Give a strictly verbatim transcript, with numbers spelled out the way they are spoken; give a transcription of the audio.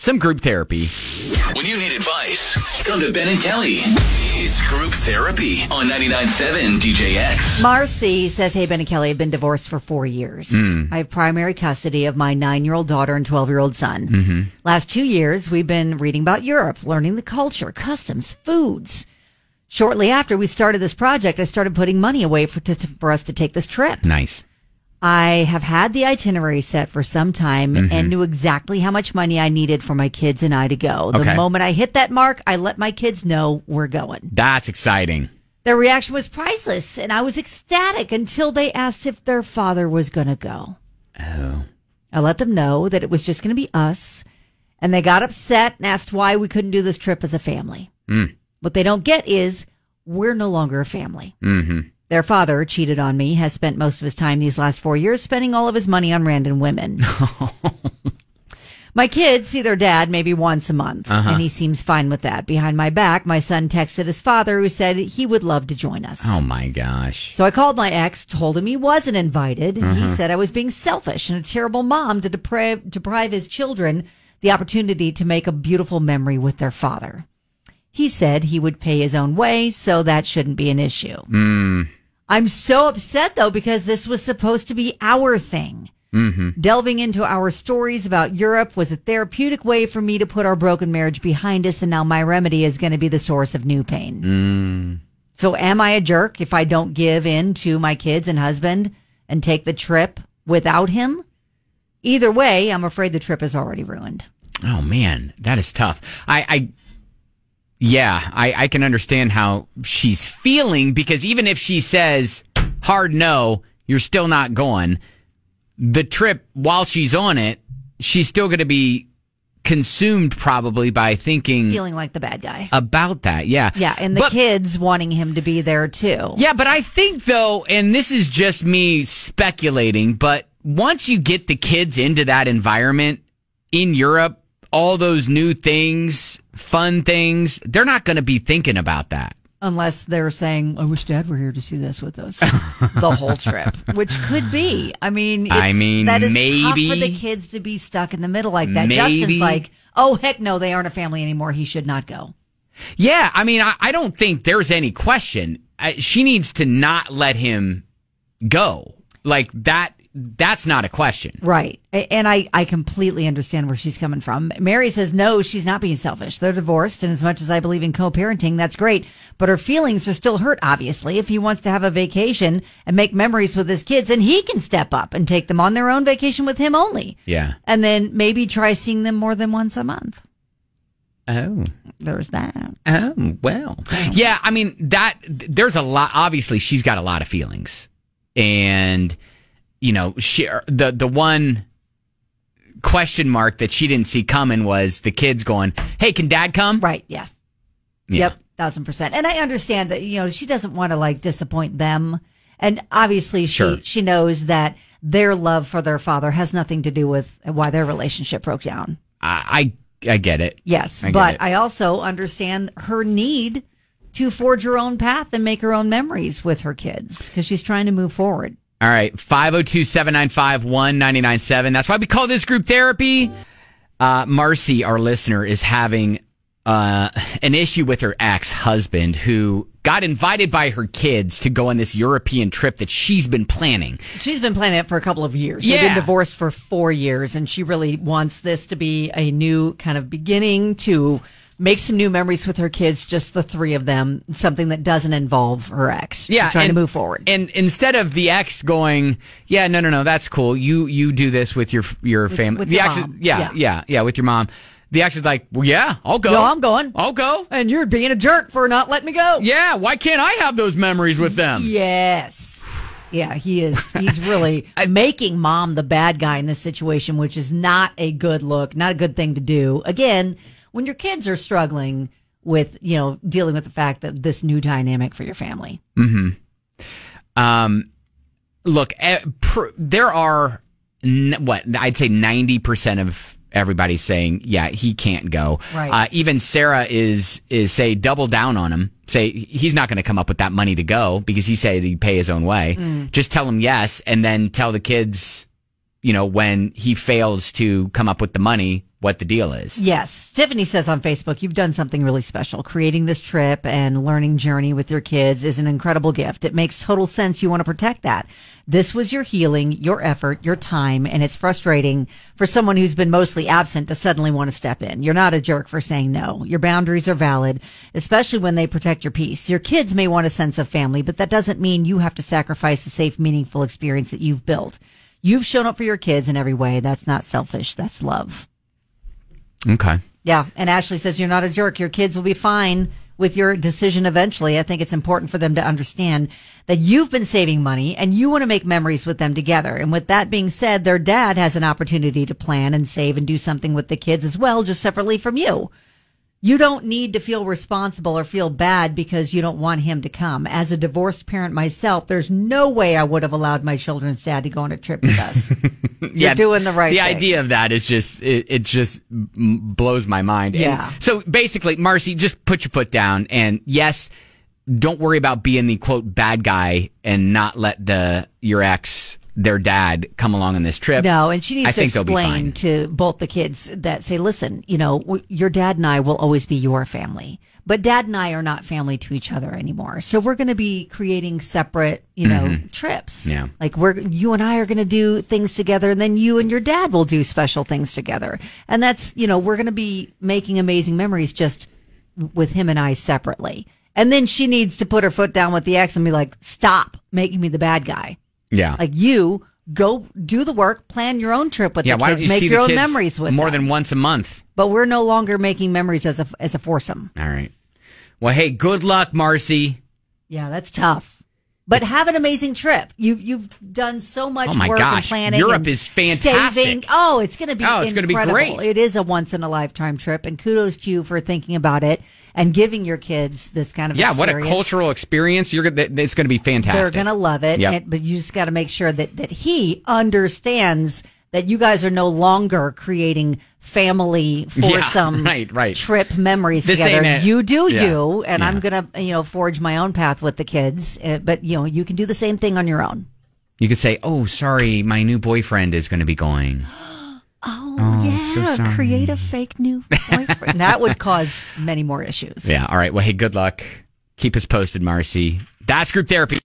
some group therapy. When you need advice, come to Ben and Kelly. It's Group Therapy on ninety-nine point seven D J X. Marcy says, hey, Ben and Kelly, I've been divorced for four years. Mm. I have primary custody of my nine-year-old daughter and twelve-year-old son. Mm-hmm. Last two years, we've been reading about Europe, learning the culture, customs, foods. Shortly after we started this project, I started putting money away for, to, for us to take this trip. Nice. I have had the itinerary set for some time Mm-hmm. and knew exactly how much money I needed for my kids and I to go. The Okay. moment I hit that mark, I let my kids know we're going. That's exciting. Their reaction was priceless, and I was ecstatic until they asked if their father was going to go. Oh. I let them know that it was just going to be us, and they got upset and asked why we couldn't do this trip as a family. Mm. What they don't get is we're no longer a family. Mm-hmm. Their father cheated on me, has spent most of his time these last four years spending all of his money on random women. My kids see their dad maybe once a month, Uh-huh. and he seems fine with that. Behind my back, my son texted his father, who said he would love to join us. Oh, my gosh. So I called my ex, told him he wasn't invited, and he Uh-huh. said I was being selfish and a terrible mom to deprive, deprive his children the opportunity to make a beautiful memory with their father. He said he would pay his own way, so that shouldn't be an issue. Mm. I'm so upset, though, because this was supposed to be our thing. Mm-hmm. Delving into our stories about Europe was a therapeutic way for me to put our broken marriage behind us, and now my remedy is going to be the source of new pain. Mm. So am I a jerk if I don't give in to my kids and husband and take the trip without him? Either way, I'm afraid the trip is already ruined. Oh, man, that is tough. I, I yeah, I, I can understand how she's feeling, because even if she says hard no, you're still not going, the trip, while she's on it, she's still going to be consumed probably by thinking Feeling like the bad guy. about that. Yeah. Yeah, and the But- kids wanting him to be there too. Yeah, but I think, though, and this is just me speculating, but once you get the kids into that environment in Europe, all those new things, fun things, they're not going to be thinking about that. Unless they're saying, I wish Dad were here to see this with us the whole trip, which could be. I mean, it's, I mean, that is maybe. tough for the kids to be stuck in the middle like that. Maybe. Justin's like, oh, heck no, they aren't a family anymore. He should not go. Yeah, I mean, I, I don't think there's any question. I, she needs to not let him go. Like, that. That's not a question. Right. A- And I, I completely understand where she's coming from. Mary says, no, she's not being selfish. They're divorced. And as much as I believe in co-parenting, that's great. But her feelings are still hurt, obviously. If he wants to have a vacation and make memories with his kids, and he can step up and take them on their own vacation with him only. Yeah. And then maybe try seeing them more than once a month. Oh. There's that. Oh, well. Yeah, I mean, that, there's a lot, obviously, she's got a lot of feelings. And, you know, she, the, the one question mark that she didn't see coming was the kids going, hey, can Dad come? Right. Yeah. Yeah. Yep. Thousand percent. And I understand that, you know, she doesn't want to like disappoint them. And obviously she, Sure. she knows that their love for their father has nothing to do with why their relationship broke down. I, I, I get it. Yes. I get But it. I also understand her need to forge her own path and make her own memories with her kids because she's trying to move forward. All right, five oh two, seven nine five, one nine nine seven. That's why we call this group therapy. Uh, Marcy, our listener, is having uh, an issue with her ex-husband who got invited by her kids to go on this European trip that she's been planning. She's been planning it for a couple of years. Yeah. They've been divorced for four years, and she really wants this to be a new kind of beginning to make some new memories with her kids, just the three of them, something that doesn't involve her ex. Yeah, She's trying and, to move forward. And instead of the ex going, yeah, no, no, no, that's cool. You you do this with your your family. with the your ex, mom. Yeah, Yeah. yeah, yeah, with your mom. The ex is like, well, yeah, I'll go. No, I'm going. I'll go. And you're being a jerk for not letting me go. Yeah, why can't I have those memories with them? Yes. Yeah, he is. He's really making mom the bad guy in this situation, which is not a good look, not a good thing to do. Again, when your kids are struggling with, you know, dealing with the fact that this new dynamic for your family. Mm-hmm. Um, look, eh, pr- there are, n- what, I'd say ninety percent of everybody saying, yeah, he can't go. Right. Uh, even Sarah is, is say, double down on him. Say, he's not going to come up with that money to go because he said he'd pay his own way. Mm. Just tell him yes, and then tell the kids, you know, when he fails to come up with the money, what the deal is. Yes. Tiffany says on Facebook, you've done something really special. Creating this trip and learning journey with your kids is an incredible gift. It makes total sense. You want to protect that. This was your healing, your effort, your time, and it's frustrating for someone who's been mostly absent to suddenly want to step in. You're not a jerk for saying no. Your boundaries are valid, especially when they protect your peace. Your kids may want a sense of family, but that doesn't mean you have to sacrifice a safe, meaningful experience that you've built. You've shown up for your kids in every way. That's not selfish. That's love. Okay. Yeah. And Ashley says you're not a jerk. Your kids will be fine with your decision eventually. I think it's important for them to understand that you've been saving money and you want to make memories with them together. And with that being said, their dad has an opportunity to plan and save and do something with the kids as well, just separately from you. You don't need to feel responsible or feel bad because you don't want him to come. As a divorced parent myself, there's no way I would have allowed my children's dad to go on a trip with us. You're yeah, doing the right the thing. The idea of that is just, it, it just blows my mind. Yeah. And so basically, Marcy, just put your foot down and yes, don't worry about being the quote bad guy and not let the, your ex, their dad, come along on this trip. No, and she needs I to think they'll be explain fine. to both the kids that say, listen, you know, w- your dad and I will always be your family, but dad and I are not family to each other anymore. So we're going to be creating separate, you know, Mm-hmm. trips. Yeah. Like we're, you and I are going to do things together, and then you and your dad will do special things together. And that's, you know, we're going to be making amazing memories just with him and I separately. And then she needs to put her foot down with the ex and be like, stop making me the bad guy. Yeah. Like you go do the work, plan your own trip with yeah, the why kids, don't you make see your the own kids memories with more them. than once a month? But we're no longer making memories as a as a foursome. All right. Well, hey, good luck, Marcy. Yeah, that's tough. But have an amazing trip. You you've done so much Oh my work gosh, and planning. Europe and is fantastic. Saving. Oh, it's going to be Oh, it's gonna be incredible. great. It is a once in a lifetime trip, and kudos to you for thinking about it and giving your kids this kind of Yeah, experience. what a cultural experience. You're gonna, it's going to be fantastic. They're going to love it. Yep. And, but you just got to make sure that, that he understands that you guys are no longer creating family foursome Yeah, right, right. trip memories This together. ain't it. You do Yeah. you, and Yeah. I'm going to, you know, forge my own path with the kids. Uh, but, you know, you can do the same thing on your own. You could say, oh, sorry, my new boyfriend is going to be going. Oh, Oh, yeah. so sorry. Create a fake new boyfriend. That would cause many more issues. Yeah, all right. Well, hey, good luck. Keep us posted, Marcy. That's Group Therapy.